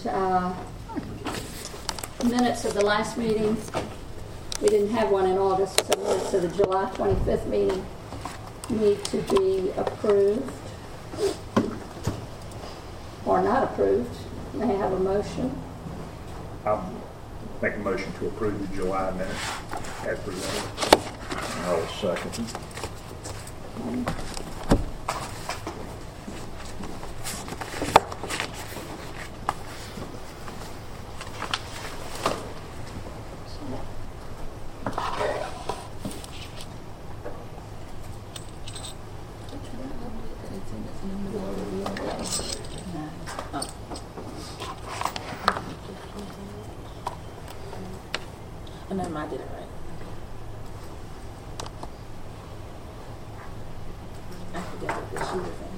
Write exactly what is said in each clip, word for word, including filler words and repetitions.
uh, minutes of the last meeting. We didn't have one in August, so minutes of the July twenty-fifth meeting need to be approved or not approved. May I have a motion? I'll make a motion to approve the July minutes as presented. I'll second. And then I did it right. I forget what the shoe was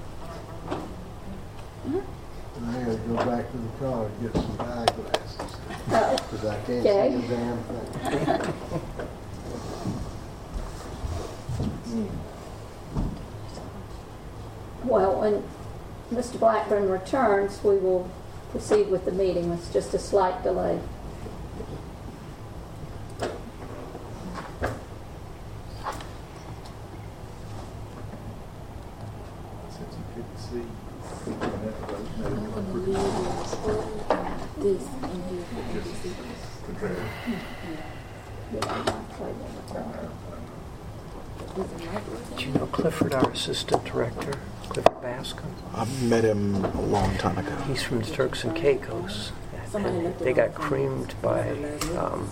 in. I gotta go back to the car and get some eyeglasses. Oh, Because I can't okay. see a damn thing. Well, when Mister Blackburn returns, we will proceed with the meeting. It's just a slight delay. Since you couldn't see. This in here. Do you know Clifford, our assistant director, Clifford Bascom? I met him a long time ago. He's from the Turks and Caicos. And they got creamed by um,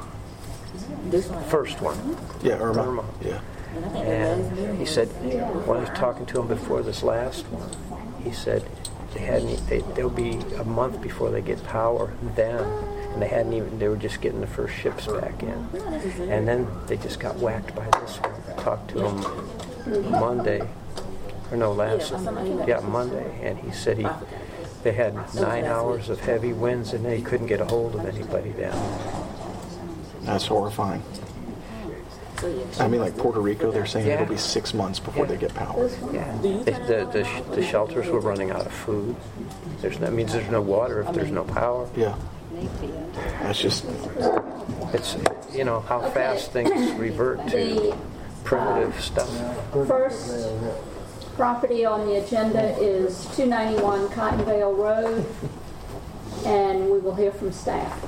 This one. first one. Yeah, Irma. Irma. Yeah. And he said, when I was talking to him before this last one, he said they hadn't. They, they'll be a month before they get power then, and they hadn't even. They were just getting the first ships back in, and then they just got whacked by this one. I talked to him Monday, or no, last yeah Monday, and he said he they had nine hours of heavy winds, and they couldn't get a hold of anybody then. That's horrifying. I mean, like Puerto Rico, they're saying Yeah. it'll be six months before Yeah. they get power. Yeah, they, the, the sh- the shelters were running out of food. There's no, that means there's no water if there's no power. Yeah. That's just, It's, you know, how fast things revert to The primitive stuff. first property on the agenda is two ninety-one Cottonvale Road, and we will hear from staff.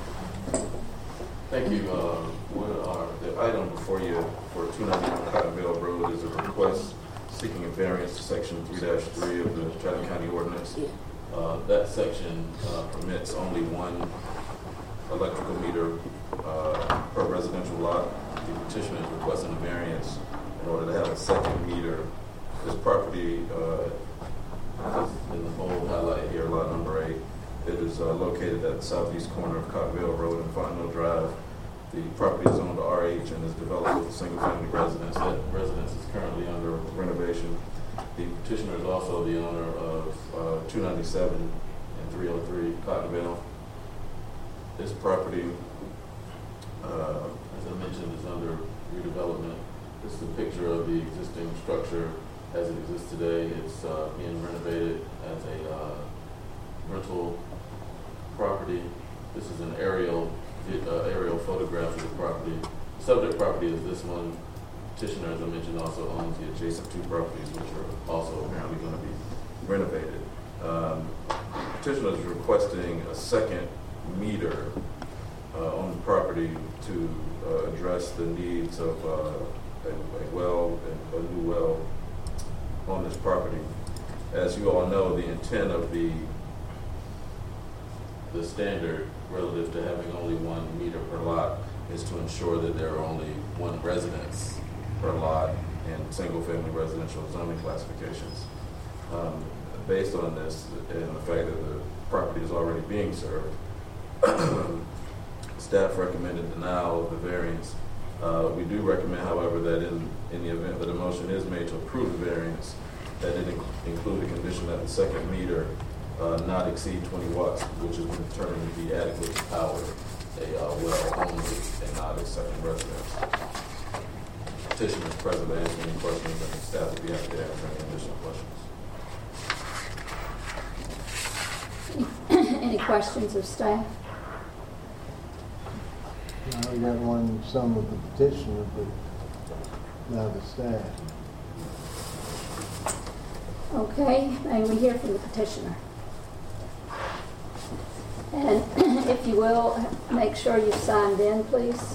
Thank you. Uh, what are, the item before you for two ninety-one Cottonville Road is a request seeking a variance to section three dash three of the Chatham County Ordinance. Uh, that section uh, permits only one electrical meter uh, per residential lot. The petitioner is requesting a variance in order to have a second meter. This property uh, is in the bold highlight here, lot number eight. It is uh, located at the southeast corner of Cottonville Road and Fontenot Drive. The property is owned R H and is developed with a single-family residence. That residence is currently under renovation. The petitioner is also the owner of uh, two ninety-seven and three oh three Cottonville. This property, uh, as I mentioned, is under redevelopment. This is a picture of the existing structure as it exists today. It's uh, being renovated as a uh, rental property. This is an aerial uh, aerial photograph of the property. The subject property is this one. Petitioner, as I mentioned, also owns the adjacent two properties, which are also apparently going to be renovated. Um, petitioner is requesting a second meter uh, on the property to uh, address the needs of uh, a, a well, a, a new well on this property. As you all know, the intent of the the standard relative to having only one meter per lot is to ensure that there are only one residence per lot in single-family residential zoning classifications. Um, based on this and the fact that the property is already being served, staff recommended denial of the variance. Uh, we do recommend, however, that in, in the event that a motion is made to approve the variance, that it inc- include a condition that the second meter uh, not exceed twenty watts, which has been determined to be adequate to power a uh, well only and not a second residence. Petitioner is present to answer any questions, and staff will be happy to answer any additional questions. Any questions of staff? I got one, some of the petitioner, but not the staff. Okay, may we hear from the petitioner? And if you will, make sure you signed in, please.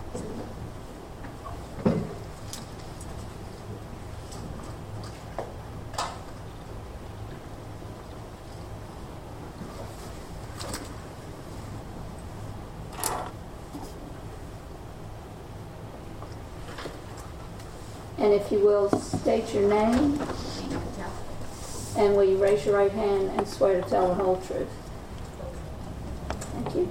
And if you will, state your name, and will you raise your right hand and swear to tell the whole truth? Thank you.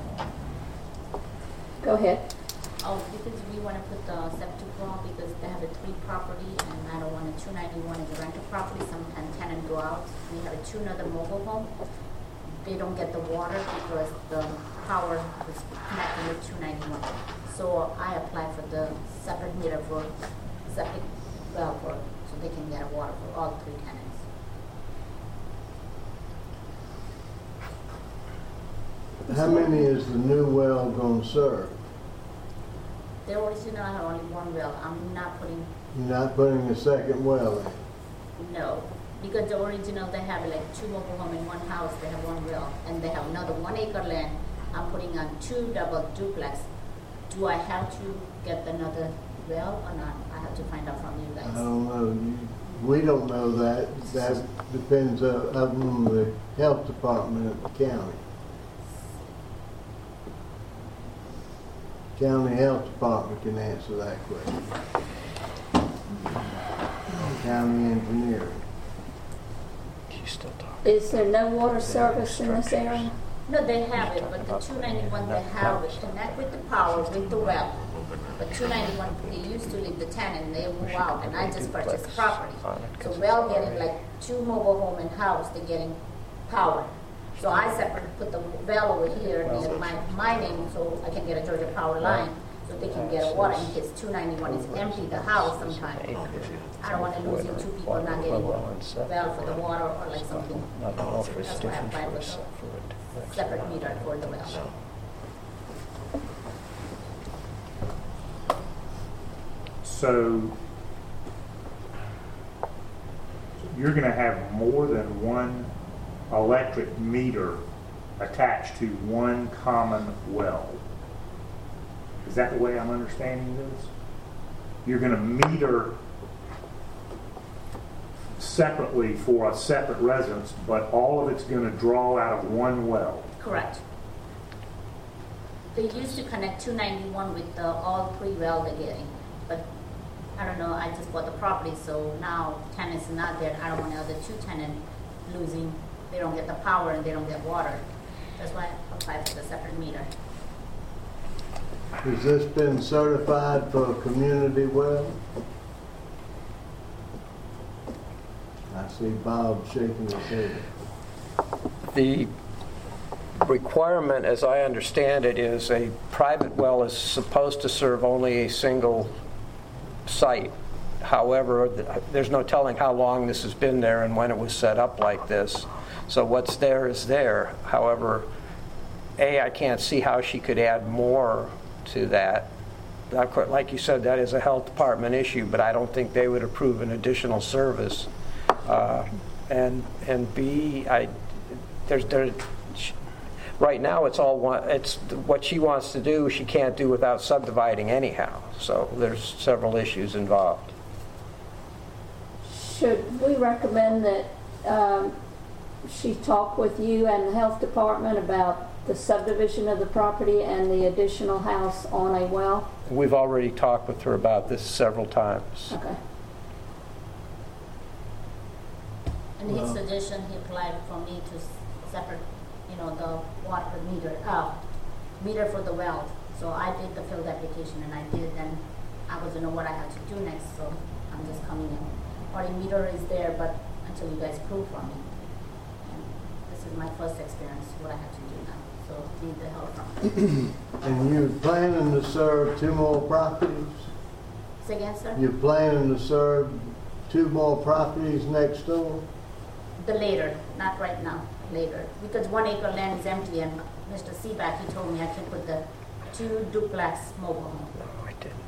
Go ahead. Oh, because we want to put the septic well because they have a three property and I don't want a two ninety-one is a rental property. Sometimes tenant go out. We have a two another mobile home. They don't get the water because the power is connected with two ninety-one. So I applied for the separate meter for septic well for so they can get water for all three tenants. How many is the new well going to serve? The original had only one well. I'm not putting You're not putting a second well in? no. Because the original they have like two mobile home in one house, they have one well, and they have another one acre land. I'm putting on two double duplex. Do I have to get another well or not? I have to find out from you guys. I don't know. You- We don't know that. That depends uh, on the health department of the county. County Health Department can answer that question. County engineer. She's still talking. Is there no water service in this area? No, they have it, but the two ninety-one they have it connect with the power with the well. But two ninety-one, they used to live the tenant, they move out, and I just purchased the property. So well getting like two mobile home and house, they're getting power. So I separate put the well over here near my my name, so I can get a Georgia Power line, so they can get water in case two ninety-one is empty the house sometime. I don't want to lose you two people not getting well for the water or like something. I don't know if it's That's why I different applied for for a se- for the a separate meter for the well. So you're going to have more than one electric meter attached to one common well. Is that the way I'm understanding this? You're going to meter separately for a separate residence, but all of it's going to draw out of one well. Correct. They used to connect two ninety-one with the all three well they're getting, but I don't know, I just bought the property, so now tenants are not there. I don't want the other two tenants losing, they don't get the power and they don't get water. That's why I applied for the separate meter. Has this been certified for a community well? I see Bob shaking his head. The requirement, as I understand it, is a private well is supposed to serve only a single site. However, th- there's no telling how long this has been there and when it was set up like this. So what's there is there. However, A, I can't see how she could add more to that. Of course, like you said, that is a health department issue, but I don't think they would approve an additional service. Uh, and and B, I there's there. She, right now, it's all one. It's what she wants to do. She can't do without subdividing anyhow. So there's several issues involved. Should we recommend that um, she talk with you and the health department about the subdivision of the property and the additional house on a well? We've already talked with her about this several times. Okay. And his suggestion, he applied for me to s- separate, you know, the water meter, uh, meter for the well. So I did the field application and I did, and I wasn't know what I had to do next, so I'm just coming in. Or the meter is there, but until you guys prove for me. And this is my first experience, what I have to do now, so need the help from. And you're planning to serve two more properties? Say again, sir? You're planning to serve two more properties next door? The later, not right now. later, because one acre land is empty, and Mister Seaback, he told me I can put the two duplex mobile home. No, I didn't.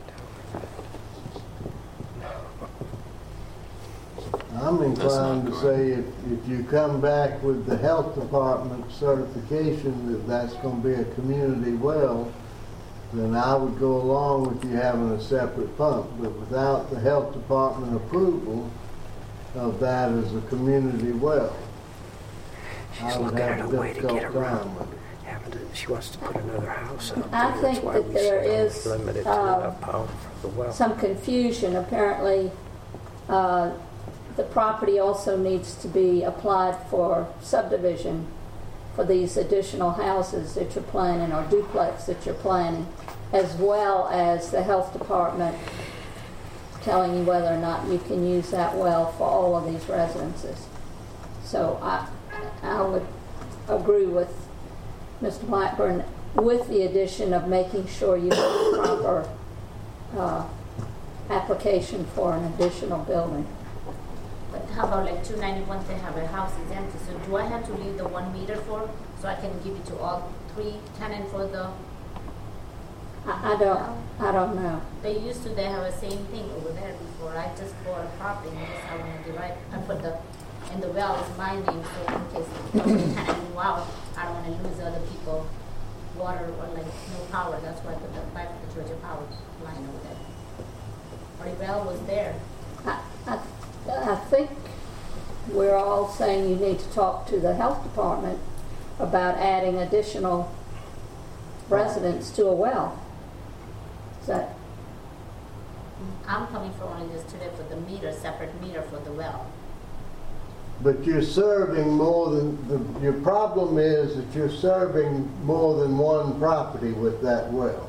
I'm inclined to say if, if you come back with the health department certification that that's going to be a community well, then I would go along with you having a separate pump. But without the health department approval of that as a community well, I She's would looking at have a a way to difficult get time around. with it. Having to, she wants to put another house out there. I That's think why that we there said is, limited to uh, enough power for the well. some confusion. Apparently, uh, the property also needs to be applied for subdivision for these additional houses that you're planning, or duplex that you're planning, as well as the health department telling you whether or not you can use that well for all of these residences. So I, I would agree with Mister Blackburn with the addition of making sure you have a proper uh, application for an additional building. But how about like two ninety-one, they have a house is empty, so do I have to leave the one meter for, so I can give it to all three tenants for the, I, I don't, I don't know. they used to, they have the same thing over there before, I just bought a property, and just I want to divide, I put the, and the well is my name, so in case the tenant move out, I don't want to lose other people water or like no power, that's why I put the, back the Georgia power line over there. Or the well was there. I, I, I think we're all saying you need to talk to the health department about adding additional residents to a well. Is that, I'm coming from only just today for the meter, separate meter for the well. But you're serving more than, the, your problem is that you're serving more than one property with that well.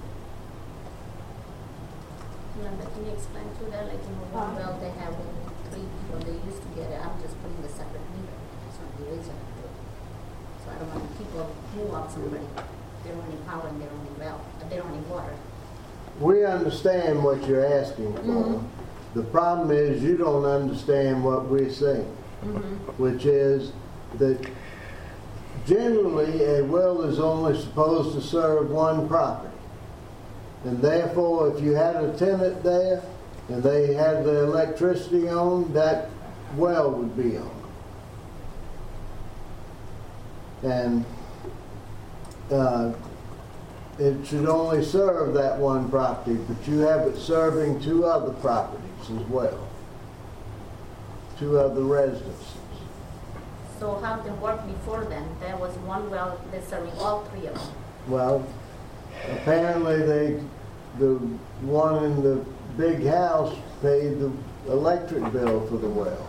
Remember, can you explain to that, like, you know, one well they have three people, they used to get it, I'm just putting the separate meter, it's not the original. So I don't want people move out somebody, they don't have any power in their own well, but they don't have any water. We understand what you're asking for. Mhm. The problem is you don't understand what we're saying, Mm-hmm. which is that generally a well is only supposed to serve one property. And therefore, if you had a tenant there and they had the electricity on, that well would be on. And uh, it should only serve that one property, but you have it serving two other properties as well, two other residences. So how they worked before then, there was one well, they're serving all three of them. Well, apparently they, the one in the big house paid the electric bill for the well.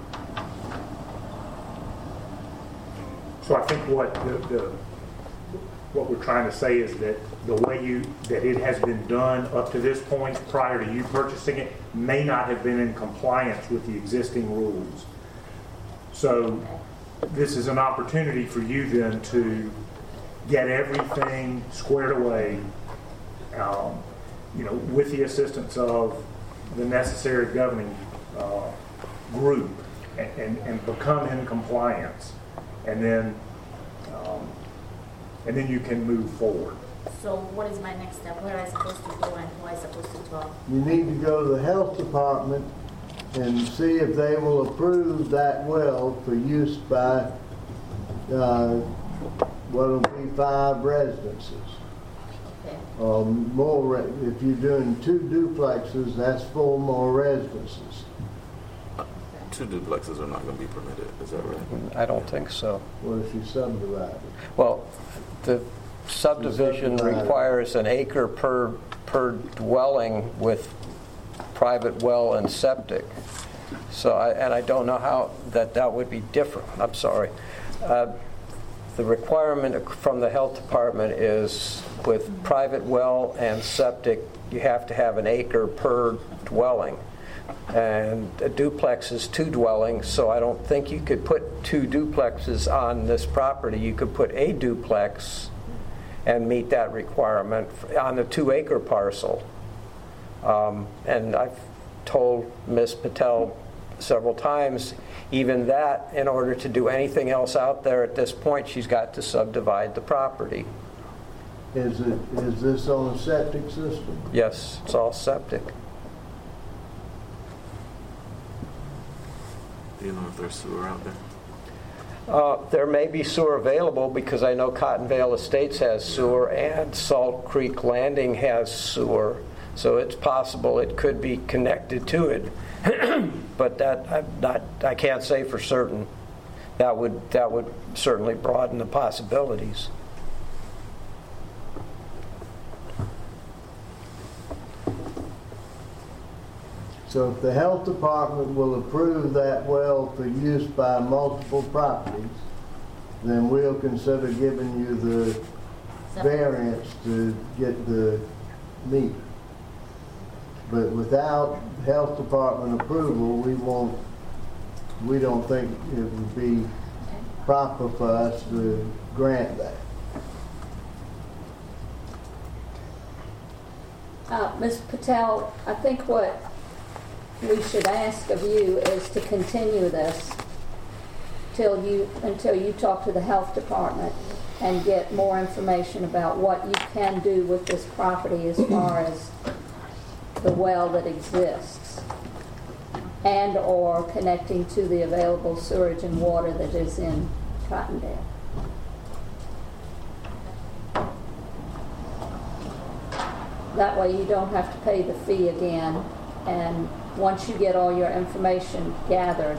So I think what the, the, what we're trying to say is that the way you, that it has been done up to this point prior to you purchasing it may not have been in compliance with the existing rules. So this is an opportunity for you then to get everything squared away, um, you know, with the assistance of the necessary governing uh, group, and, and, and become in compliance, and then um, and then you can move forward. So what is my next step? Where am I supposed to go and who am I supposed to talk? You need to go to the health department and see if they will approve that well for use by uh, what'll be five residences. Okay. Or more, re- if you're doing two duplexes, that's four more residences. Two duplexes are not going to be permitted, is that right? I don't think so. What if you subdivide it? Well, the subdivision Subdivided. requires an acre per, per dwelling with private well and septic. So, I, and I don't know how that that would be different. I'm sorry. Uh, the requirement from the health department is with private well and septic, you have to have an acre per dwelling. And a duplex is two dwellings, so I don't think you could put two duplexes on this property. You could put a duplex and meet that requirement on the two-acre parcel. Um, and I've told Miz Patel several times. Even that, in order to do anything else out there at this point, she's got to subdivide the property. Is it, is this on a septic system? Yes, it's all septic. Do you know if there's sewer out there? Uh, there may be sewer available because I know Cottonvale Estates has sewer and Salt Creek Landing has sewer. So it's possible it could be connected to it. But that I'm not, I can't say for certain. That would, that would certainly broaden the possibilities. So if the health department will approve that well for use by multiple properties, then we'll consider giving you the variance to get the meter. But without health department approval, we won't, we don't think it would be proper for us to grant that. Uh, Miz Patel, I think what we should ask of you is to continue this till you, until you talk to the health department and get more information about what you can do with this property as far as the well that exists and or connecting to the available sewage and water that is in Cottondale. That way you don't have to pay the fee again, and once you get all your information gathered,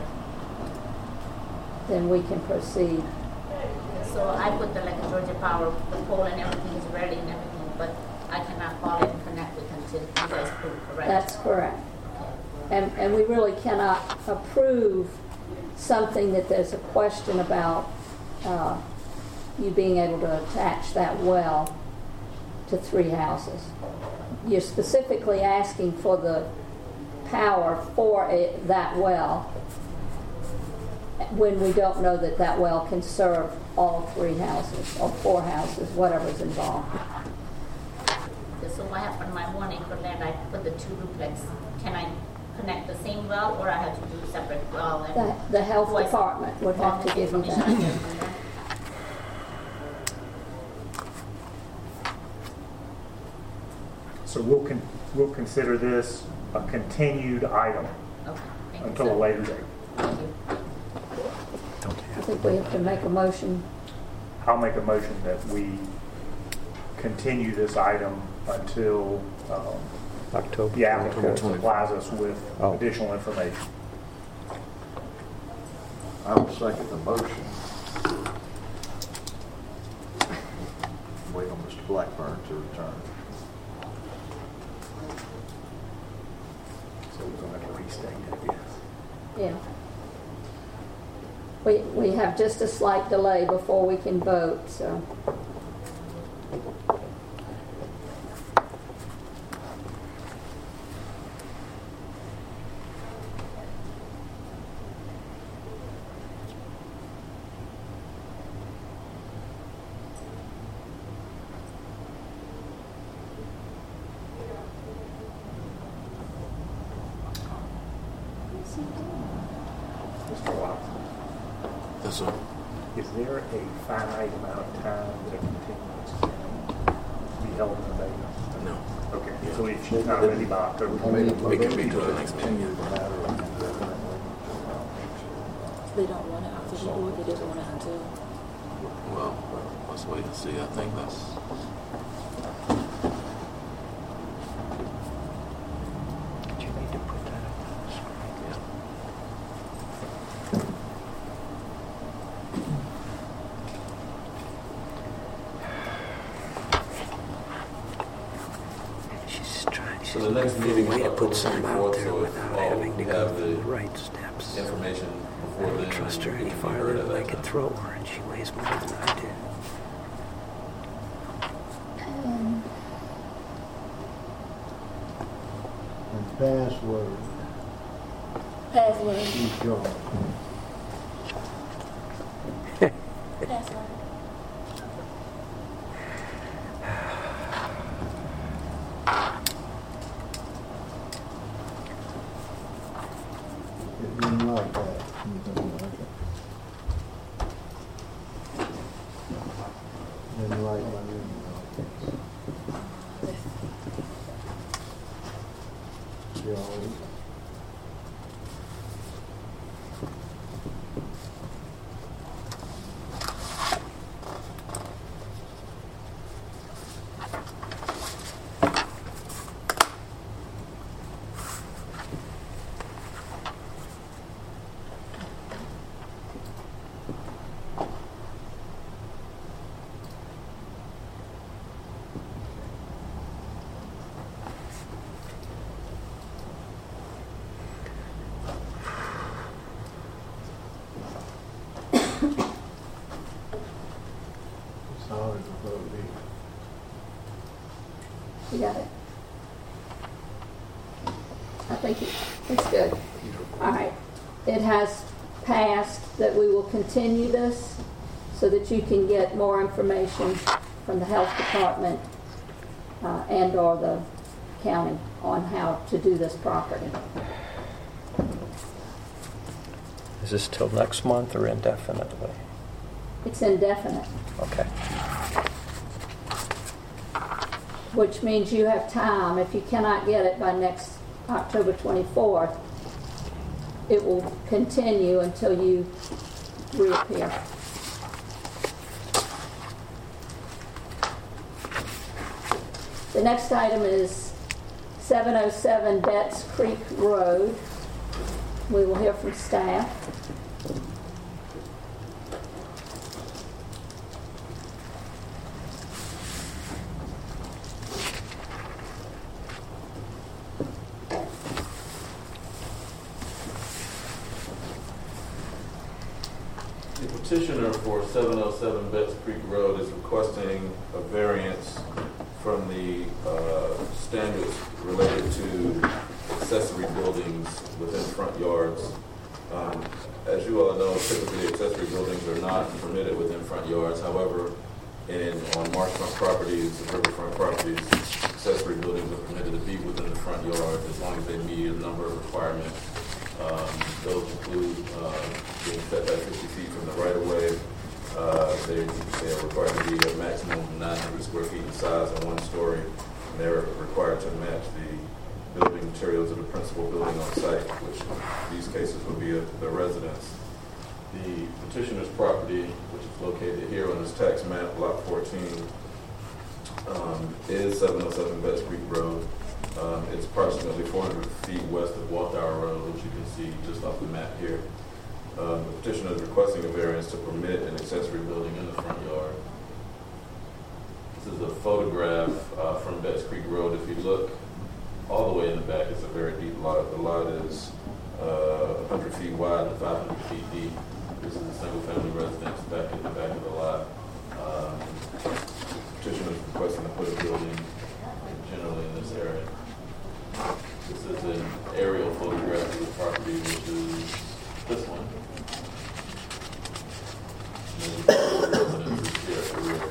then we can proceed. So I put the, like a Georgia Power, the pole and everything is ready and everything, but I cannot call it and connect with until you guys approve, correct? That's correct. And, and we really cannot approve something that there's a question about uh, you being able to attach that well to three houses. You're specifically asking for the power for it, that well, when we don't know that that well can serve all three houses or four houses, whatever's involved. So what happened to my one acre land? I put the two duplex. Can I connect the same well, or I have to do separate well? And The, the health twice- department would have to give you information I that. get from them? So we'll con, we'll consider this a continued item Okay, thank you, until a sir. later date. Thank you. I think we have to make a motion. I'll make a motion that we continue this item until um, October. the applicant supplies us with Oh. additional information. I will second the motion. Wait on Mister Blackburn to return. So we're going to have to restate it, yes. Yeah. We, we have just a slight delay before we can vote, so. Mister Watson, Yes, sir. is there a finite amount of time that a continuance can be held in abeyance? No. Okay, so if she's not ready by October twentieth, It can be to the next meeting. Continue the matter indefinitely. They don't want it after the board, they just want it until. Well, let's wait and see. I think that's. Do you need to put that up on the screen? Yeah. She's trying. So the next meeting way is to put October some out there twenty-fourth, without so having to we'll go have through the the right steps. information I before then. don't trust her and any we can farther heard at than I that can time. throw her, and she weighs more than I do. And password, Password. she's gone. Password. When and write my name. Jones. Sorry to vote me. You got it? I think it- it's good. All right. It has passed that we will continue this so that you can get more information from the health department uh, and or the county on how to do this property. Is this till next month or indefinitely? It's indefinite, Okay. which means you have time. If you cannot get it by next October twenty-fourth, it will continue until you reappear. The next item is seven oh seven Betts Creek Road. We will hear from staff. The petitioner for seven oh seven Betts Creek Road is requesting a variance from the uh, standards related to accessory buildings within front yards. Um, as you all know, typically accessory buildings are not permitted within front yards. However, in on marshfront properties, riverfront properties, accessory buildings are permitted to be within the front yard as long as they meet a number of requirements. Um, those include uh, being set back fifty feet from the right of way. Uh, they, they are required to be a maximum of nine hundred square feet in size and one story. And they're required to match the building materials of the principal building on site, which in these cases would be a, the residence. The petitioner's property, which is located here on this tax map, block fourteen, um, is seven oh seven Betts Creek Road. Um, it's approximately four hundred feet west of Walthour Road, which you can see just off the map here. Um, the petitioner is requesting a variance to permit an accessory building in the front yard. This is a photograph uh, from Betts Creek Road. If you look all the way in the back, it's a very deep lot. The lot is uh, one hundred feet wide and five hundred feet deep. This is a single-family residence back in the back of the lot. Um, petitioner is requesting to put a building generally in this area. This is an aerial photograph of the property, which is this one. And then the residence is here at the rear.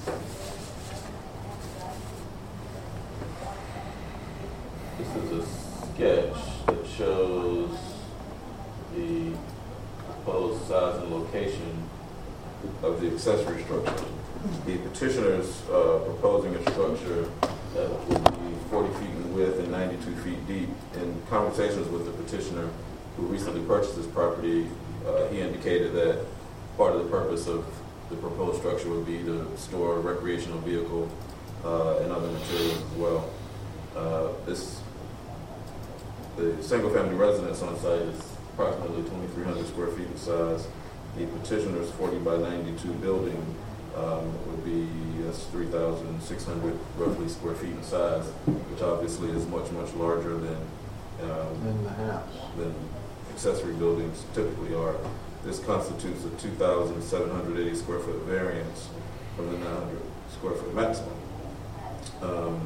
This is a sketch that shows the proposed size and location of the accessory structure. The petitioner is uh, proposing a structure that will be forty feet in width and ninety-two feet deep. In conversations with the petitioner, who recently purchased this property, uh, he indicated that part of the purpose of the proposed structure would be to store a recreational vehicle uh, and other materials as well. Uh, this, the single-family residence on site is approximately twenty-three hundred square feet in size. The petitioner's forty by ninety-two building um, would be that's three thousand six hundred roughly square feet in size, which obviously is much, much larger than um, In the house. than accessory buildings typically are. This constitutes a two thousand seven hundred eighty square foot variance from the nine hundred square foot maximum. Um,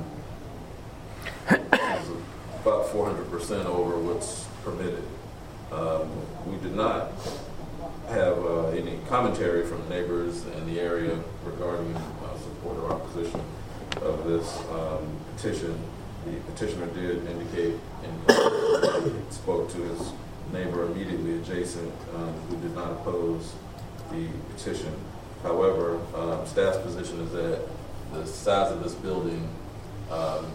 it's about four hundred percent over what's permitted. Um, we did not have uh, any commentary from neighbors in the area regarding uh, support or opposition of this um, petition. The petitioner did indicate and spoke to his neighbor immediately adjacent um, who did not oppose the petition. However, um, staff's position is that the size of this building um,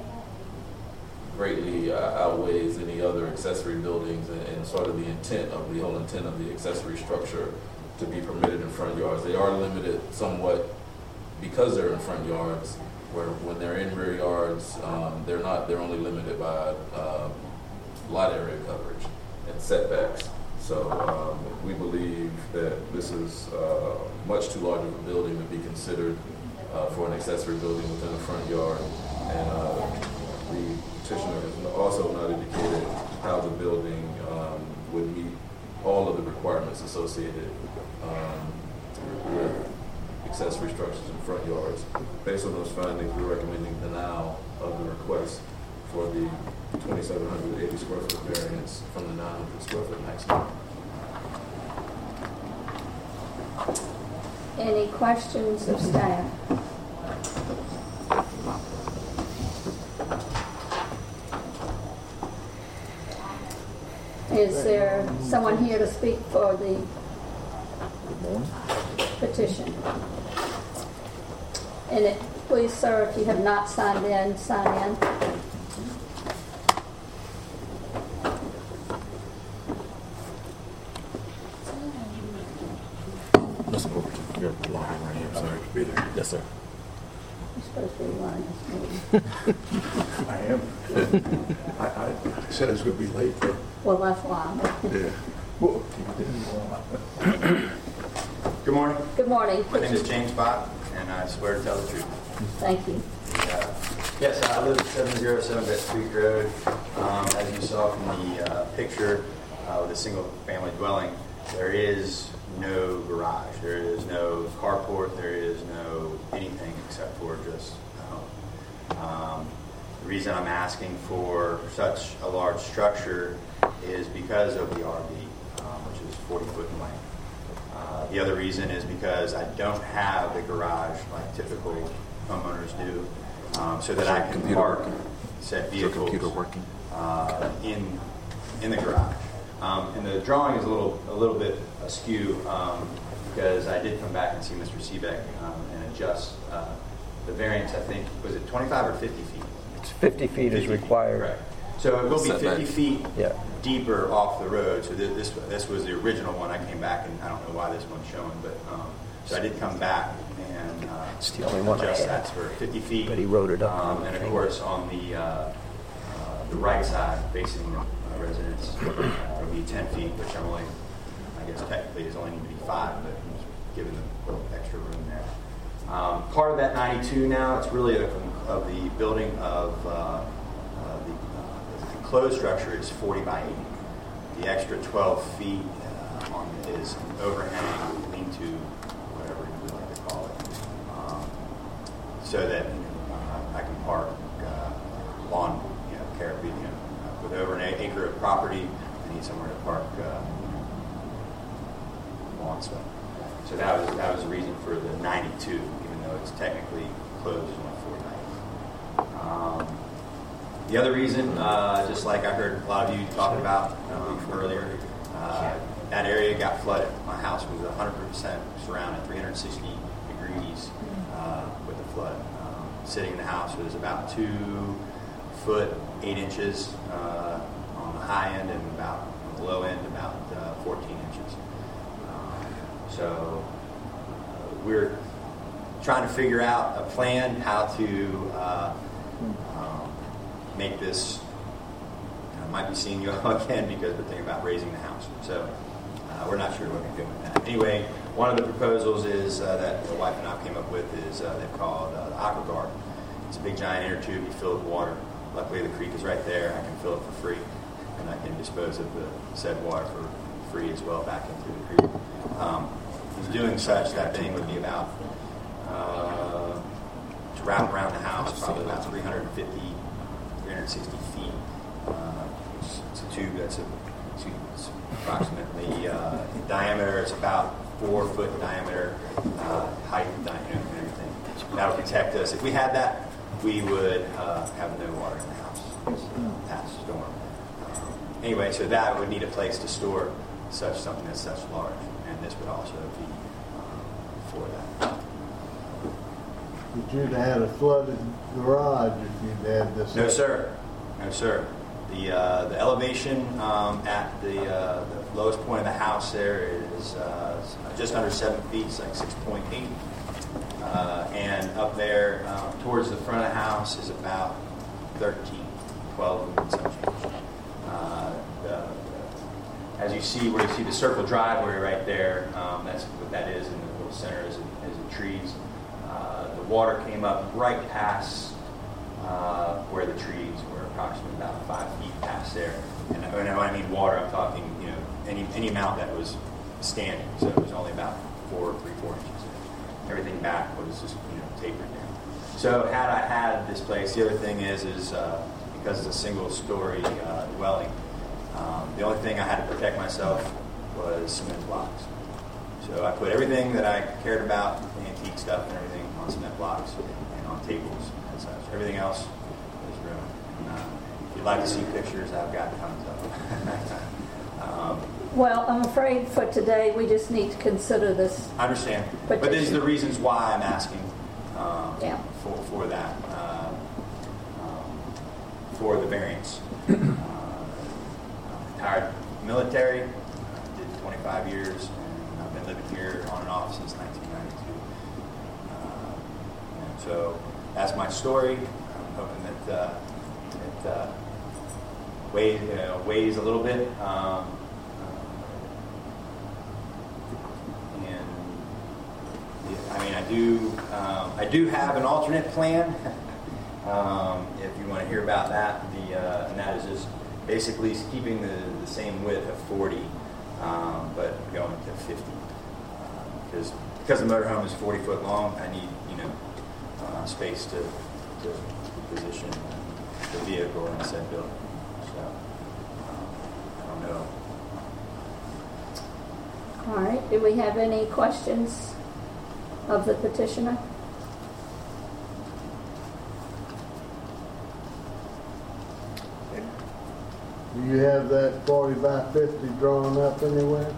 greatly uh, outweighs any other accessory buildings, and, and sort of the intent of the whole intent of the accessory structure to be permitted in front yards. They are limited somewhat because they're in front yards, where when they're in rear yards, um, they're not, they're only limited by uh, lot area coverage and setbacks. So um, we believe that this is uh, much too large of a building to be considered uh, for an accessory building within the front yard. And uh, the petitioner has also not indicated how the building um, would meet all of the requirements associated um, with accessory structures in front yards. Based on those findings, we're recommending denial of the request for the twenty-seven hundred eighty square foot variance from the nine hundred square foot maximum. Any questions of staff? Is there someone here to speak for the petition? And it, please, sir, if you have not signed in, sign in. Let's go over to your line right here. Sorry to be there. Yes, sir. You're supposed to be running this meeting. I am. I, I said I was going to be late. But Well, that's why. yeah. Good morning. Good morning. My name is James Bott, and I swear to tell the truth. Thank you. Uh, yes, I live at seven oh seven Best Creek Road. Um, as you saw from the uh, picture uh, with a single-family dwelling, there is no garage. There is no carport. There is no anything except for just a home. Um, the reason I'm asking for such a large structure is because of the R V, um, which is forty foot in length. Uh, the other reason is because I don't have a garage like typical homeowners do, um, so that I can computer park working? set Is your vehicles computer working? uh, in in the garage. Um, and the drawing is a little a little bit askew um, because I did come back and see Mister Seebeck um, and adjust uh, the variance. I think was it twenty-five or fifty feet? It's fifty feet is fifty feet, required. correct. So it will be Setback. fifty feet Yeah. deeper off the road. So th- this this was the original one. I came back and I don't know why this one's showing, but um, so I did come back and uh, It's the only one I adjust had. that for fifty feet. But he wrote it up on Um, the and of thing. course, on the uh, uh, the right side facing the uh, residence uh, would be ten feet, which I'm only, I guess technically is only need to be five, but I'm just giving them a little extra room there. Um, part of that ninety-two now, it's really a, of the building of uh, uh, the, uh, the enclosed structure is forty by eighty. The extra twelve feet uh, on is an overhang lean-to, whatever you would like to call it, um, so that uh, I can park uh, lawn, you know, carrot, you know, uh, with over an acre of property. I need somewhere to park uh, lawn stuff. So that was that was the reason for the ninety-two, even though it's technically closed on forty-nine. Um, the other reason, uh, just like I heard a lot of you talk about um, earlier, uh, that area got flooded. My house was one hundred percent surrounded, three hundred sixty degrees uh, with the flood. Um, sitting in the house was about two foot eight inches uh, on the high end, and about on the low end about uh, fourteen inches. So uh, we're trying to figure out a plan how to uh, um, make this. I might be seeing you all again because we're thinking about raising the house. So uh, we're not sure what we're doing with that. Anyway, one of the proposals is uh, that the wife and I came up with is uh, they're called uh, the Aqua Guard. It's a big giant inner tube you fill with water. Luckily the creek is right there. I can fill it for free, and I can dispose of the said water for free as well back into the creek. Um, doing such, that thing would be about, uh, to wrap around the house, probably about three hundred fifty, three hundred sixty feet. Uh, it's, it's a tube that's a, it's approximately uh, in diameter, it's about four foot in diameter, uh, height and diameter and everything. That'll protect us. If we had that, we would uh, have no water in the house uh, past storm. Um, anyway, so that would need a place to store such something that's such large. And this would also be uh, for that. But you'd have had a flooded garage if you'd had this. No, sir. No, sir. The uh, the elevation um, at the, uh, the lowest point of the house there is uh, just under seven feet. It's like six point eight. Uh, and up there um, towards the front of the house is about thirteen, twelve and some change. Uh, the, as you see, where you see the circle driveway right there, um, that's what that is in the little center is, is the trees. Uh, the water came up right past uh, where the trees were, approximately about five feet past there. And when I mean water, I'm talking, you know, any any amount that was standing. So it was only about four, three, four inches. Everything back was just, you know, tapered down. So had I had this place, the other thing is, is uh, because it's a single-story uh, dwelling, um, the only thing I had to protect myself was cement blocks. So I put everything that I cared about, antique stuff and everything, on cement blocks and on tables and such. Everything else was ruined. And, uh, if you'd like to see pictures, I've got tons of them. um, Well, I'm afraid for today, we just need to consider this. I understand. But these are the reasons why I'm asking um, Yeah. for, for that, uh, um, for the variance. uh, I'm retired military, uh, did twenty-five years, and I've been living here on and off since nineteen ninety-two. Uh, and so that's my story. I'm hoping that uh, it uh, weighs, you know, weighs a little bit. Um, I mean, I do. Um, I do have an alternate plan. um, if you want to hear about that, the uh, and that is just basically keeping the, the same width of forty, um, but going to fifty. Because uh, because the motorhome is forty foot long, I need you know uh, space to, to position the vehicle in said building. So um, I don't know. All right. Do we have any questions of the petitioner? Do you have that forty by fifty drawn up anywhere?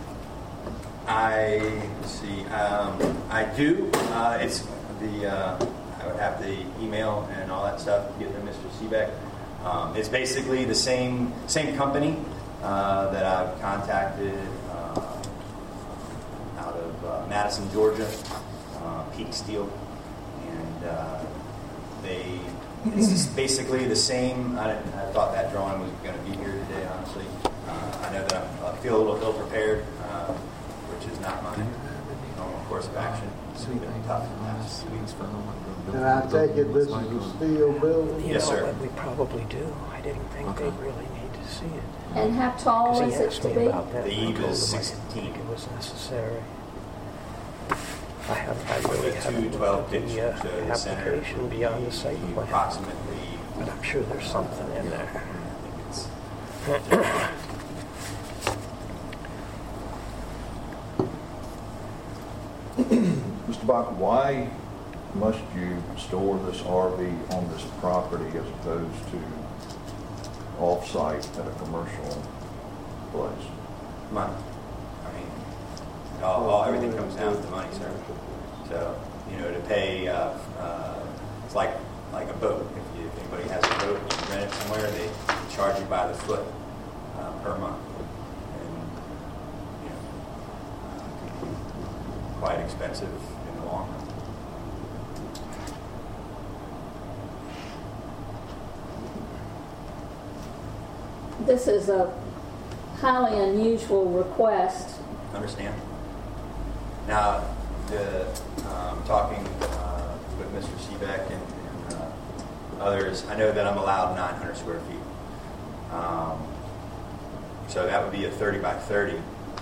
I let's see. Um, I do. Uh, it's the. Uh, I would have the email and all that stuff to get to Mister Seebeck. Um, it's basically the same same company uh, that I've contacted uh, out of uh, Madison, Georgia. Uh, Peak Steel, and uh, they it's basically the same. I, I thought that drawing was going to be here today, honestly. Uh, I know that I'm, I feel a little ill prepared, uh, which is not my normal course of action. It's been tough in the last two weeks for me. And I take it this is a steel building? You Yes, know, sir. We probably do. I didn't think they'd really need to see it. And how tall Because is he it asked to me be? about that. The and I eve told is him I didn't sixteen. think it was necessary. I have, I With really a haven't two twelve looked pitch at to the uh, the center, application beyond the site plan, approximately. but I'm sure there's something in there. I think it's Mister Bach, why must you store this R V on this property as opposed to off-site at a commercial place? money. I mean, all, all, everything comes down to the money, sir. So, you know, to pay, uh, uh, it's like like a boat. If, you, if anybody has a boat and you rent it somewhere, they charge you by the foot uh, per month. And, you know, uh, it can be quite expensive in the long run. This is a highly unusual request. Understand? Now, the um, talking uh, with Mister Seebeck and, and uh, others, I know that I'm allowed nine hundred square feet. Um, so that would be a thirty by thirty.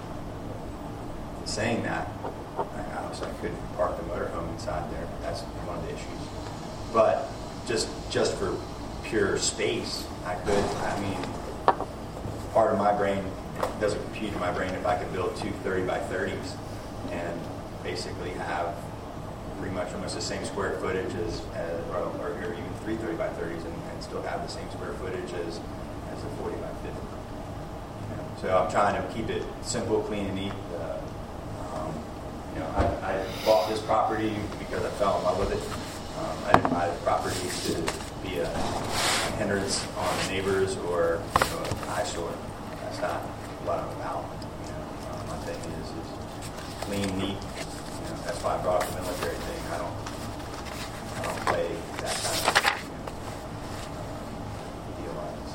Saying that, I, obviously I couldn't park the motorhome inside there. That's one of the issues. But just just for pure space, I could. I mean, part of my brain doesn't compute in my brain if I could build two thirty by thirties and basically have pretty much almost the same square footage as, as or, or even three thirty by thirties and, and still have the same square footage as, as the forty by fifty. You know, so I'm trying to keep it simple, clean, and neat. Uh, um, you know, I, I bought this property because I fell in love with it. Um, I didn't buy the property to be a hindrance on neighbors or, you know, an eyesore. That's not what I'm about. You know, uh, my thing is, is clean, neat. You know, that's why I brought up the military thing. I don't, I don't play that kind of, you know, deal lines.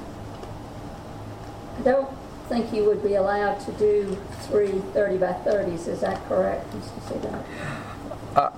I don't think you would be allowed to do three thirty by thirties. Is that correct, Mister Seagull? Uh,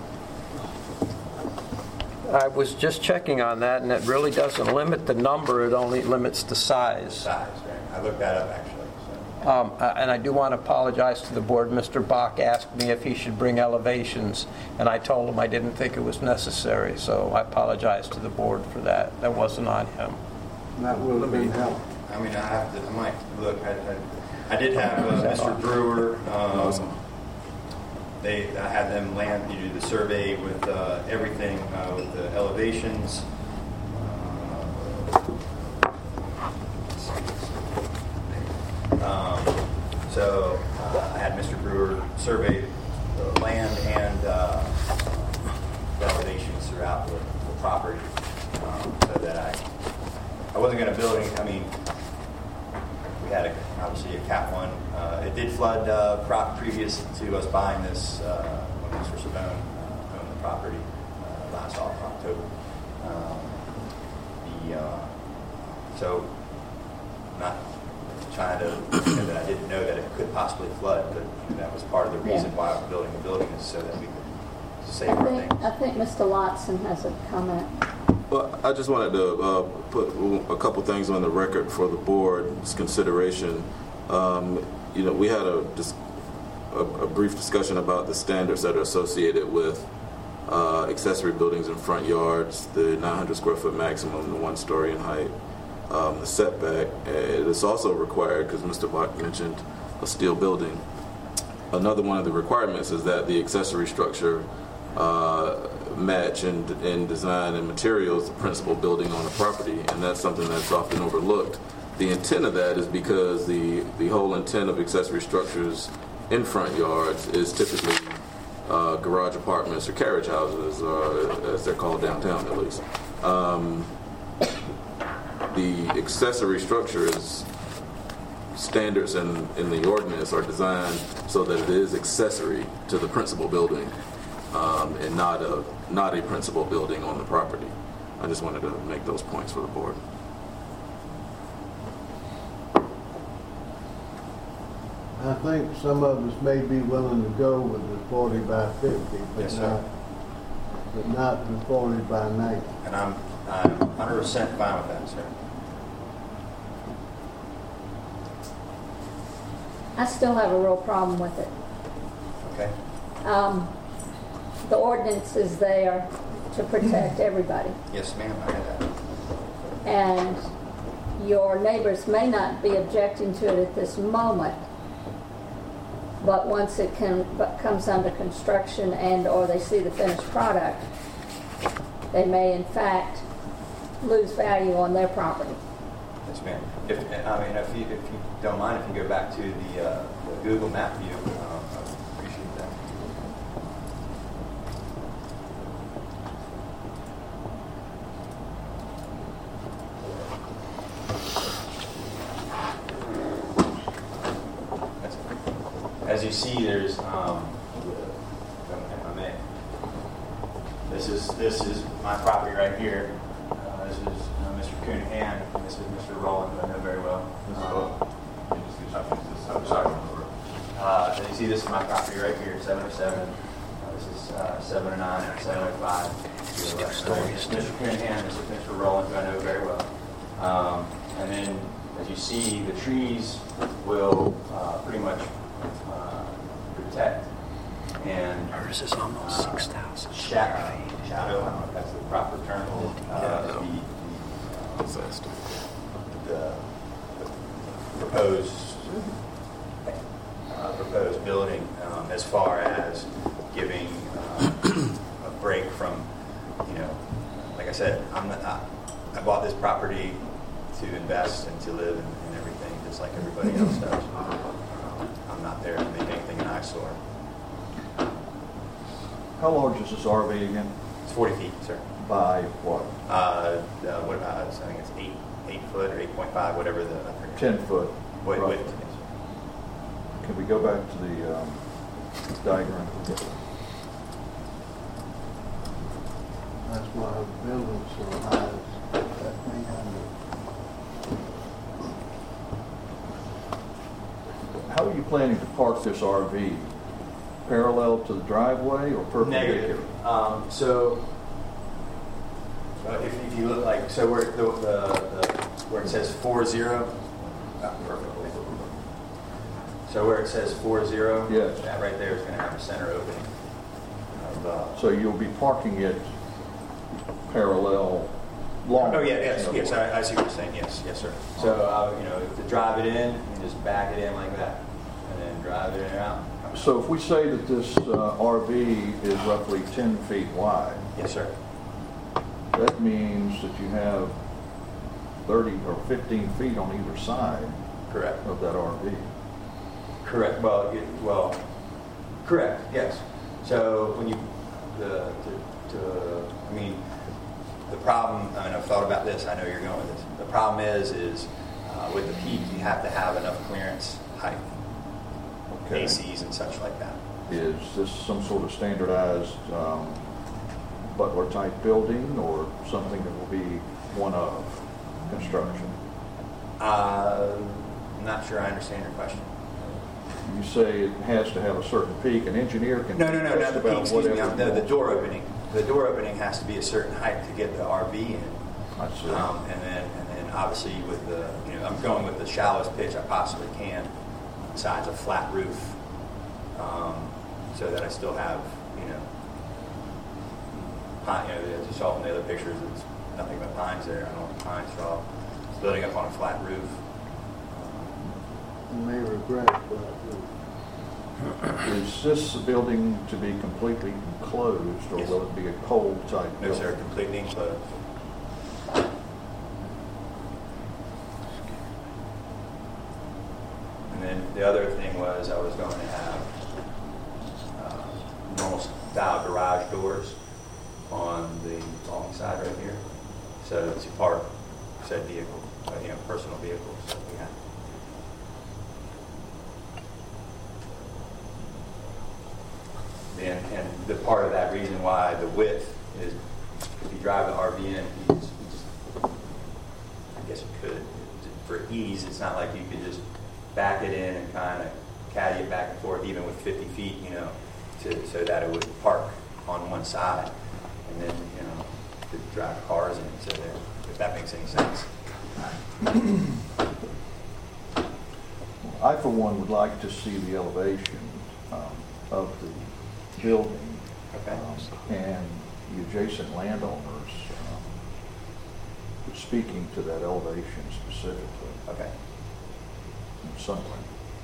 I was just checking on that, and it really doesn't limit the number, it only limits the size. Size, right? I looked that up actually. So. Um, uh, and I do want to apologize to the board. Mister Bach asked me if he should bring elevations, and I told him I didn't think it was necessary, so I apologize to the board for that. That wasn't on him. That would have been helpful. I mean, I have to, I might look, I, I, I did have uh, Mister Brewer, um, they, I had them land, you do the survey with uh, everything, uh, with the elevations. Uh, um, so uh, I had Mister Brewer survey the land and uh, the elevations throughout the, the property, um, so that I, I wasn't going to build any, I mean, we had a, obviously a cat one. Uh, it did flood uh, prop previous to us buying this uh, when Mister Savone uh, owned the property uh, last October. Um, the uh, so not trying to you know, that I didn't know that it could possibly flood, but you know, that was part of the reason Yeah. why we're building the building is so that we could save I our think, things. I think Mister Lotson has a comment. Well, I just wanted to uh, put a couple things on the record for the board's consideration. Um, you know, we had a, just a, a brief discussion about the standards that are associated with uh, accessory buildings in front yards, the nine hundred square foot maximum, the one story in height, um, the setback. It is also required, because Mister Bach mentioned a steel building. Another one of the requirements is that the accessory structure uh, match in, in design and materials the principal building on the property, and that's something that's often overlooked. The intent of that is because the, the whole intent of accessory structures in front yards is typically uh, garage apartments or carriage houses, uh, as they're called downtown at least. Um, the accessory structures standards in, in the ordinance are designed so that it is accessory to the principal building. Um, and not a not a principal building on the property. I just wanted to make those points for the board. I think some of us may be willing to go with the forty by fifty, but Yes, not, sir. but not the forty by ninety. And I'm I'm one hundred percent fine with that, sir. I still have a real problem with it. Okay. Um, the ordinance is there to protect everybody. Yes, ma'am. I had that. And your neighbors may not be objecting to it at this moment, but once it can, but comes under construction and or they see the finished product, they may in fact lose value on their property. Yes, ma'am. If I mean, if you if you don't mind, if you go back to the, uh, the Google Map view, um, I appreciate that. As you see, there's, um, if I may, this is this is my property right here. Uh, this is uh, Mister Coonahan. This is Mister Rowland, who I know very well. Um, I'm sorry. Uh, so you see, this is my property right here, seven oh seven. Uh, this is uh, seven oh nine and seven oh five. Uh, Mister Coonahan, this is Mister Rowland, who I know very well. Um, and then, as you see, the trees will uh, pretty much uh, protect and Hers is almost uh, six thousand. shadow, shadow, I don't know if that's the proper term, uh, the, the, the, the proposed uh, proposed building, um, as far as giving uh, a break from, you know, like I said, I'm not, I, I bought this property to invest and to live and, and everything, just like everybody else does. Um, I'm not there to make anything an eyesore. how large is this R V again? It's forty feet, sir. By what? Uh, uh, what, uh, I think it's eight, eight foot or eight point five, whatever the, I forget. ten foot. Wait, roughly. wait. Can we go back to the um, diagram? That's why the building's so high, it's that three hundred. How are you planning to park this R V? Parallel to the driveway or perpendicular? Negative. Um, so, uh, if, if you look like, so where, the, the, the, where it says four zero, ah, perfect. So where it says four zero, yes, that right there is going to have a center opening. Of, uh, so you'll be parking it parallel long. Oh yeah, yes, yes. I, I see what you're saying. Yes, yes, sir. So uh, you know, to drive it in, you just back it in like that, and then drive it in and out. So if we say that this uh, R V is roughly ten feet wide, yes, sir. That means that you have thirty or fifteen feet on either side. Correct. Of that R V. Correct. Well, it, well, correct. Yes. So when you the to, to I mean the problem. I mean I've thought about this. I know you're going with this. The problem is is uh, with the peak you have to have enough clearance height, okay. A Cs and such like that. Is this some sort of standardized um, Butler type building or something that will be one of construction? Uh, I'm not sure I understand your question. You say it has to have a certain peak. An engineer can no, no, no, not the peak. Excuse me. whatever No, the door opening. The door opening has to be a certain height to get the R V in. I see. Um, and then, and then obviously with the, you know, I'm going with the shallowest pitch I possibly can, besides a flat roof, um, so that I still have, you know, pine. You know, as you saw from the other pictures, it's nothing but pines there. I don't want pines straw. It's building up on a flat roof. You may regret that. Is this building to be completely enclosed, or yes. will it be a cold type No, building? sir, completely enclosed. And then the other thing was I was going to have uh, normal style garage doors on the long side right here, so to park said vehicle, uh, you know, personal vehicles that we have. And, and the part of that reason why the width is, if you drive the R V in, you just, you just, I guess you could, for ease, it's not like you could just back it in and kind of caddy it back and forth, even with fifty feet, you know, to, so that it would park on one side, and then, you know, to drive cars in, so there, if that makes any sense. I, for one, would like to see the elevation um, of the building, okay. um, and the adjacent landowners um, speaking to that elevation specifically. Okay. In some way.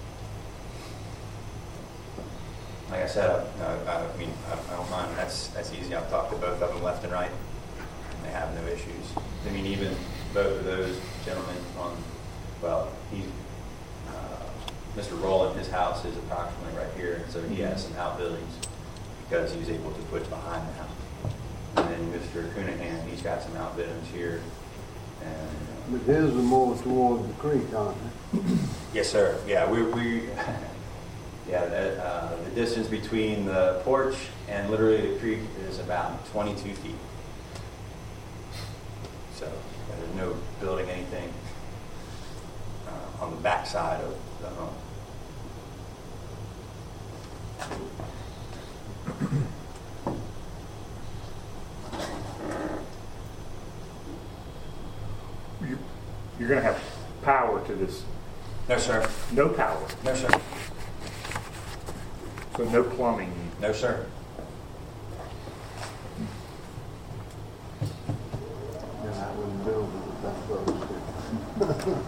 Like I said, I, I, I mean, I, I don't mind. That's that's easy. I've talked to both of them left and right, and they have no issues. I mean, even both of those gentlemen on, well, he, uh, Mister Rowland, his house is approximately right here, so he has some outbuildings because he was able to put behind the house. And then Mister Coonahan, he's got some outbuildings here. And, But his are more toward the creek, aren't they? yes, sir. Yeah, we, we yeah, the, uh, the distance between the porch and literally the creek is about twenty-two feet. So there's no building anything uh, on the back side of the home. You- You're going to have power to this. No, sir. No power. No, sir. So no plumbing. No, sir. Then I wouldn't build it if that's what it's doing.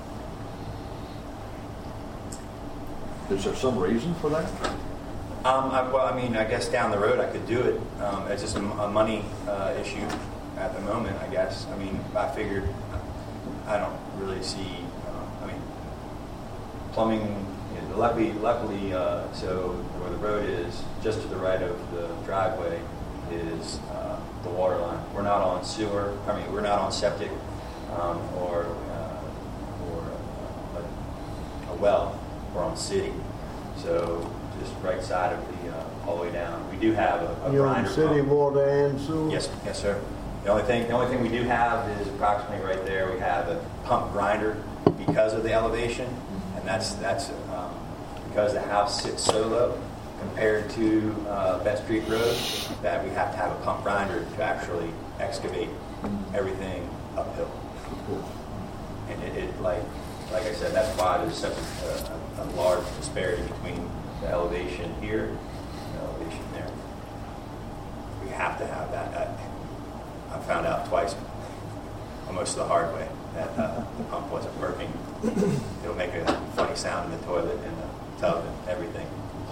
Is there some reason for that? Um, I, well, I mean, I guess down the road I could do it. Um, it's just a, a money uh, issue at the moment, I guess. I mean, I figured I don't really see, uh, I mean, plumbing, And luckily, luckily, uh, so where the road is, just to the right of the driveway, is uh, the water line. We're not on sewer. I mean, we're not on septic um, or uh, or a, a well. We're on city. So just right side of the uh, all the way down. We do have a, a You're on grinder city pump. water and sewer? Yes, yes, sir. The only thing, the only thing we do have is approximately right there. We have a pump grinder because of the elevation, and that's that's um, because the house sits so low compared to uh, Bett Street Road that we have to have a pump grinder to actually excavate everything uphill. And it, it like like I said, that's why there's such a, a, a large disparity between the elevation here and the elevation there. We have to have that. that I found out twice, almost the hard way, that uh, the pump wasn't working. It'll make a funny sound in the toilet and the tub and everything.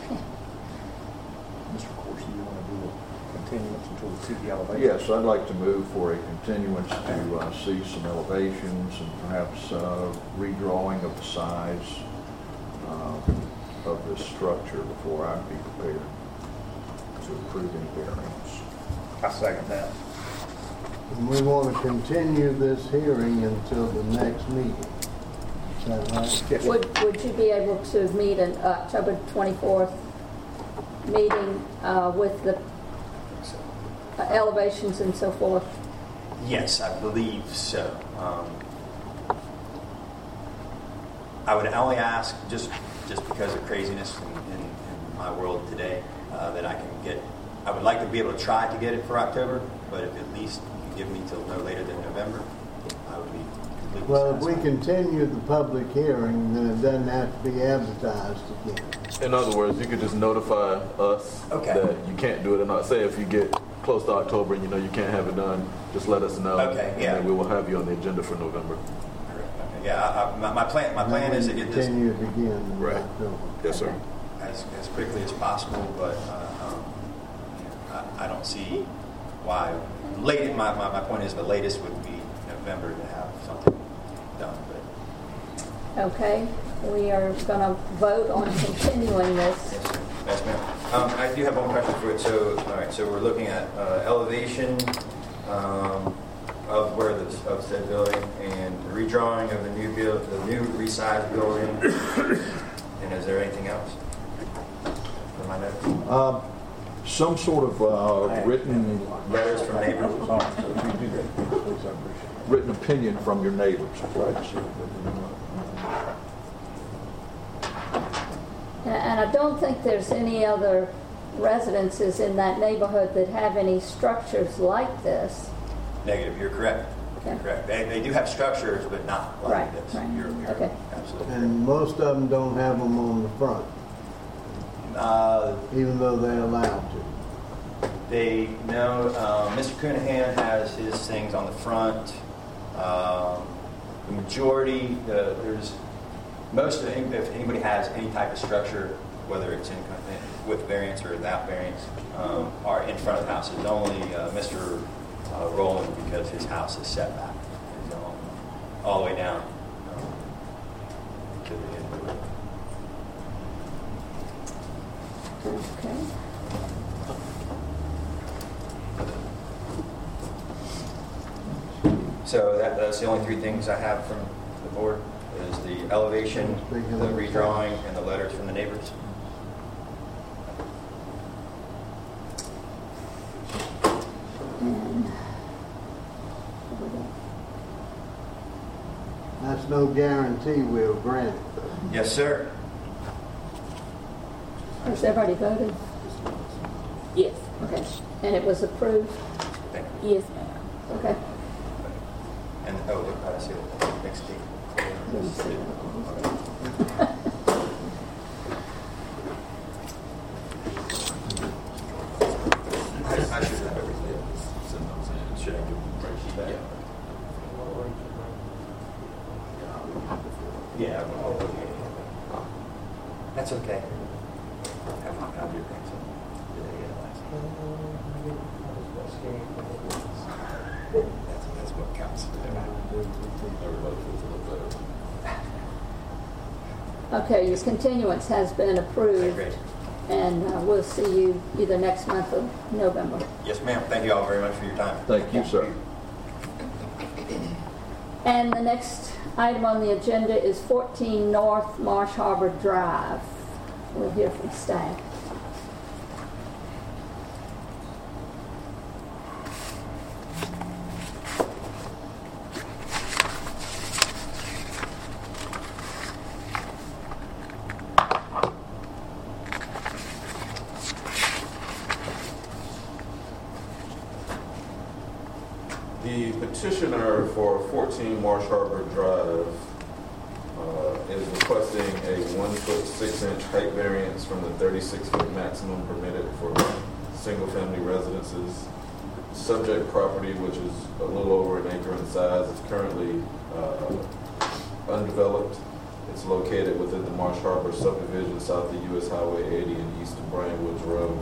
Mister Corsi, you want to do a continuance until we see the elevation? Yes, I'd like to move for a continuance to uh, see some elevations and perhaps uh, redrawing of the size uh, of this structure before I'd be prepared to approve any variance. I second that. And we want to continue this hearing until the next meeting. Is that right? Yes. Would, would you be able to meet an October twenty-fourth meeting uh, with the uh, elevations and so forth? Yes, I believe so. Um, I would only ask, just just because of craziness in, in, in my world today, uh, that I can get, I would like to be able to try to get it for October, but if at least you can give me till no later than November, I would be completely Well, if we satisfied. continue the public hearing, then it doesn't have to be advertised again. In other words, you could just notify us Okay. that you can't do it or not. Say if you get close to October and you know you can't have it done, just let us know. Okay, yeah. And then we will have you on the agenda for November. Correct. Okay. Yeah, I, I, my, my plan, my plan is to get this Continue it again in Right. October. Yes, sir. as, as quickly as possible, but uh, um, I, I don't see why. Late, my, my, my point is the latest would be November to have something done. But Okay, we are going to vote on continuing this. yes, sir. Yes, ma'am. Um, I do have one question for you. So, all right. So we're looking at uh, elevation um, of where the of said building and the redrawing of the new build, the new resized building. And is there anything else? For my notes? Uh, Some sort of uh, written, Letters from neighbors. written opinion from your neighbors. And I don't think there's any other residences in that neighborhood that have any structures like this. Negative. You're correct. You're Okay. correct. They, they do have structures, but not like Right, this. right. You're, you're Okay. absolutely And most of them don't have them on the front, correct. Uh, even though they're allowed to. They know um, Mister Coonahan has his things on the front. Um, the majority, the, there's most of any, if anybody has any type of structure, whether it's in with variance or without variance, um, are in front of the house. It's only uh, Mister Uh, Rowland because his house is set back, so, all the way down um, to the end of it. Okay. So that, that's the only three things I have from the board, is the elevation, the redrawing, and the letters from the neighbors. And That's no guarantee we'll grant it, though. Yes, sir. has everybody voted? Yes. Okay. And it was approved? Thank you. Yes, ma'am. Okay. And, oh, look, I see it. Next date. I, I should have everything. Should I give them a spreadsheet back? Yeah. I'll put it in. That's okay. Have my copy of things. Did I get it last night? That's, that's what counts. Everybody feels a little better. Okay, your continuance has been Okay, approved, great. and uh, we'll see you either next month or November. Yes, ma'am. Thank you all very much for your time. Thank you, sir. And the next item on the agenda is fourteen North Marsh Harbor Drive. We'll hear from staff. The petitioner for fourteen Marsh Harbor Drive uh, is requesting a one foot six inch height variance from the thirty-six foot maximum permitted for single-family residences. Subject property, which is a little over an acre in size, is currently uh, undeveloped. It's located within the Marsh Harbor subdivision south of U S Highway eighty and east of Bryan Woods Road.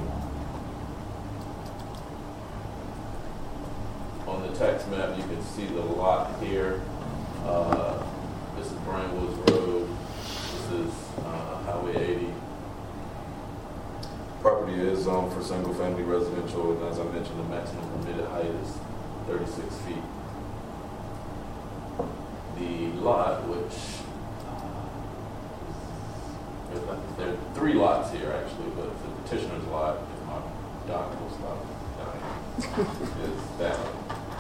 On the tax map, you can see the lot here. Uh, this is Bryan Woods Road. This is uh, Highway eighty. Property is zoned for single-family residential, and as I mentioned, the maximum permitted height is thirty-six feet. The lot, which uh, there are three lots here actually, but the petitioner's lot, if my doc will stop dying, is that one.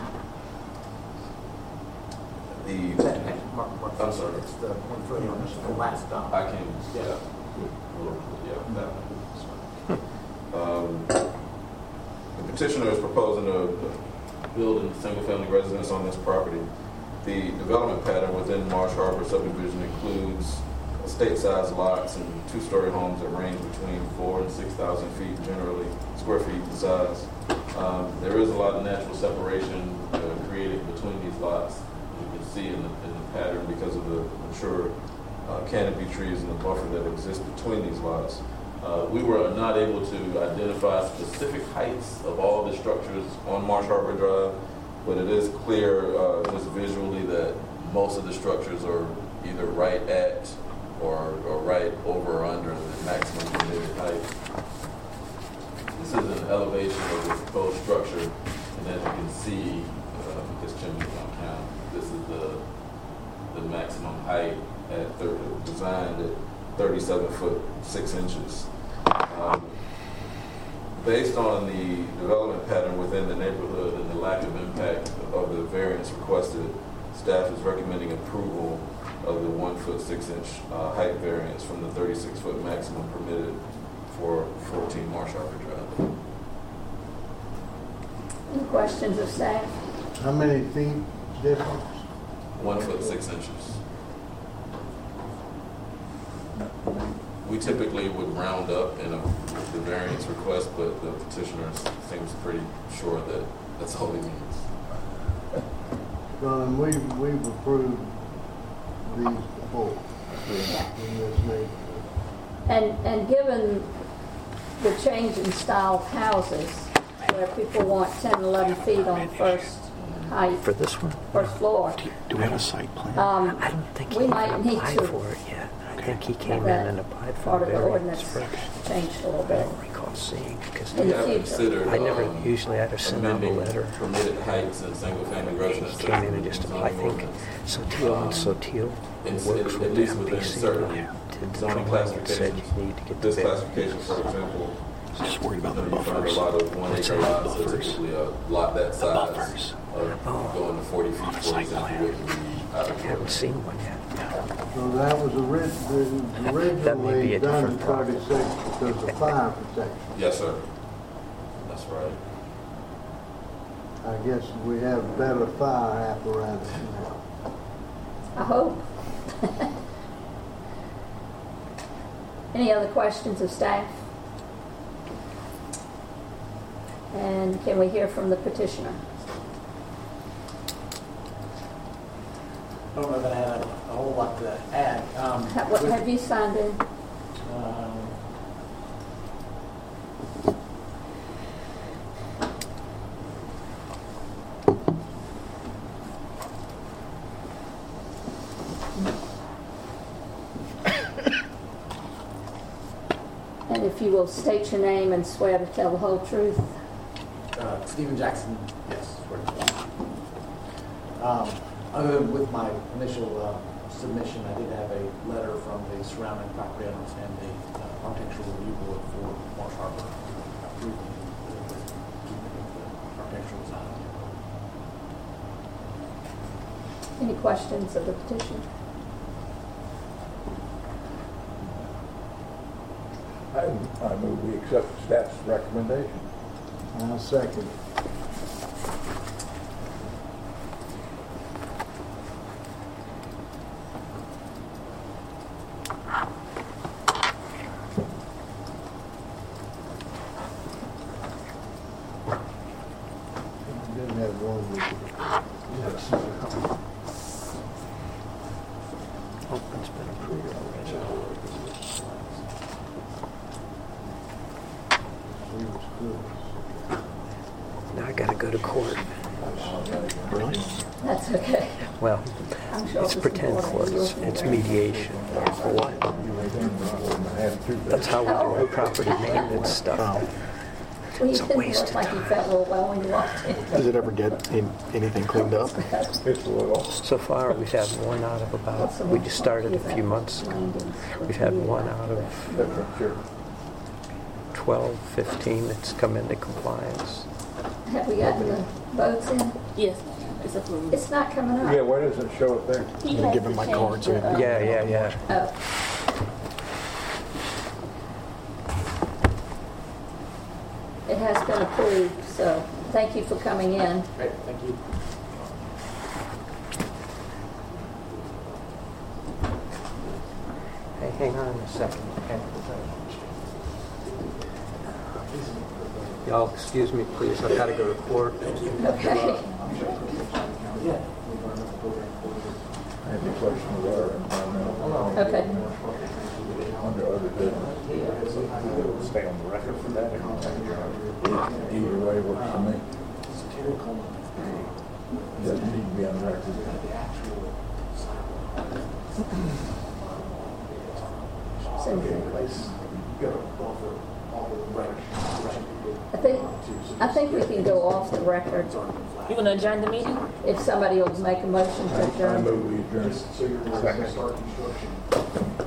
The, I'm sorry. It's the one foot on the last dot. I can, yeah. Yeah, that one. Um, the petitioner is proposing to build a single-family residence on this property. The development pattern within Marsh Harbor subdivision includes estate-sized lots and two-story homes that range between four and six thousand feet, generally square feet in size. Um, there is a lot of natural separation uh, created between these lots. You can see in the, in the pattern because of the mature uh, canopy trees and the buffer that exists between these lots. Uh, we were not able to identify specific heights of all the structures on Marsh Harbor Drive, but it is clear uh, just visually that most of the structures are either right at or, or right over or under the maximum permitted height. This is an elevation of the proposed structure, and as you can see, uh, because chimney's on count, this is the the maximum height at thirty, designed at thirty-seven foot six inches. Um, based on the development pattern within the neighborhood and the lack of impact of the variance requested, staff is recommending approval of the one foot six inch uh, height variance from the thirty-six foot maximum permitted for fourteen Marsh Harbor Drive. Any questions of staff? How many feet difference? One foot six inches. We typically would round up in a, the variance request, but the petitioner seems pretty sure that that's all he means. Well, and we, we've approved these before Yeah. in this neighborhood. And, and given the change in style of houses, where people want ten, eleven feet on first height, For this one? first floor, Do, do we have a site plan? um, I don't think we he might even need applied to for it yet. I think he have came in that and applied for part a of the variance ordinance first. changed a little I bit. don't recall seeing, because In We the have future. considered I never, um, usually I'd have sent out a amending letter. permitted heights in single-family He residences. came in and just applied, I think, Sotil and Sotil It's- works at- with at the least within M P C. certain Did the zoning drawing and said classifications. you need to get the This variance. classification, for example, Just worried about the you find a buffers. lot of one Let's acre say lots, so buffers. typically a lot that size buffers. of Oh. going to forty feet, On a for site example, plan. wouldn't be out I of haven't order. seen one yet. So that was ori- That may be originally a done in different problem. thirty-six because of fire protection. Yes, sir. That's right. I guess we have better fire apparatus now. I hope. Any other questions of staff? And can we hear from the petitioner? I don't know that I have a a whole lot to add. Um, Ha- What, with- have you signed in? um, you will state your name and swear to tell the whole truth. Uh, Stephen Jackson, yes. swear to God. Um, other than with my initial uh, submission, I did have a letter from the surrounding property owners and the uh, architectural review board for Marsh Harbor approving the, the, the architectural design. Any questions of the petition? I, I move we accept staff's recommendation. I'll second. Didn't have one with you. Oh, it's been approved already. She was good. Now I gotta go to court. Really? That's okay. Well, I'm sure it's this pretend is court, it's, it's mediation. For what? That's how we do our property maintenance stuff. Well, you It's a didn't waste look of like you time. felt real well when you walked in. Does it ever get in, anything cleaned up? So far, we've had one out of about, we just started a few months ago. We've had one out of twelve, fifteen that's come into compliance. Have we gotten the votes in? Yes, it's approved. It's not coming up. Yeah, where does it show it there? He I'm has giving to my change cards the, in. uh, Yeah, yeah, yeah. Oh. It has been approved, so thank you for coming in. Great, thank you. Hey, hang on a second. Okay. Y'all, excuse me, please. I've got to go to court. Okay. I have a question about our environmental. Okay. Under other business. Stay on the record for that. Either way works for me. Doesn't need to be on record. So, I think, I think we can go off the record You gonna adjourn the meeting? if somebody will make a motion to I adjourn. move we adjourn. Second.